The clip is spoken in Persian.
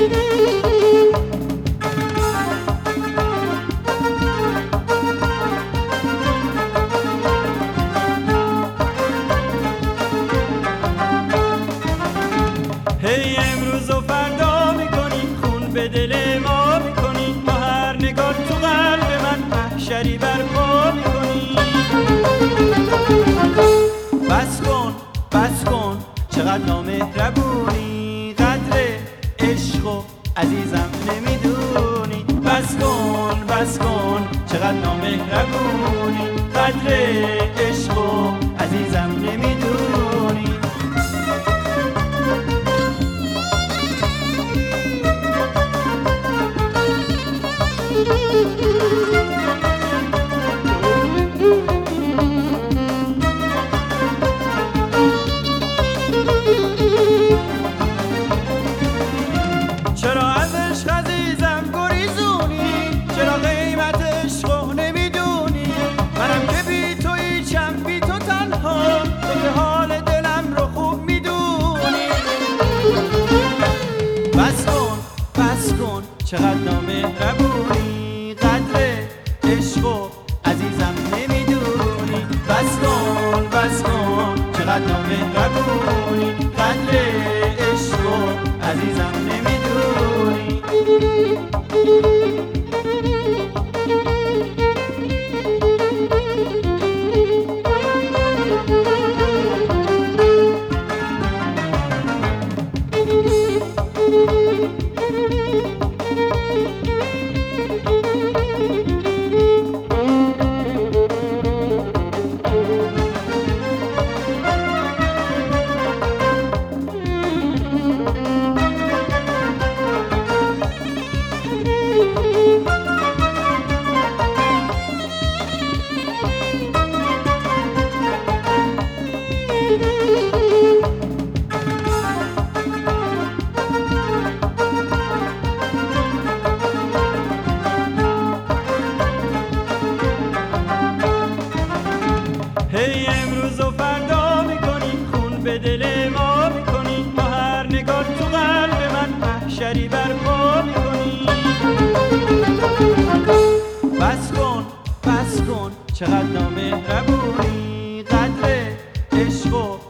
هی امروز و فردا میکنی، خون به دل ما میکنی، با هر نگاه تو قلب من محشری برپا میکنی. بس کن چقدر نامهربونی، قدر عشق و عزیزم نمیدونی. بس کن چقدر نامهربونی، قدر عشق و عزیزم نمیدونی. چرا از عشق عزیزم گریزونی، چرا قیمت عشقو نمیدونی؟ منم که بی تو هیچم، بی تو تنها، تو که حال دلم رو خوب میدونی. بس کن چقدر نامهربونی، قدر عشقو عزیزم نمیدونی. بس کن چقدر نامهربونی، قدر عشقو عزیزم نمیدونی. هی امروز و فردا میکنی، خون به دل ما میکنی، با هر نگاه تو قلب من محشری برپا میکنی. بس کن چقدر نامهربونی، قدر عشق و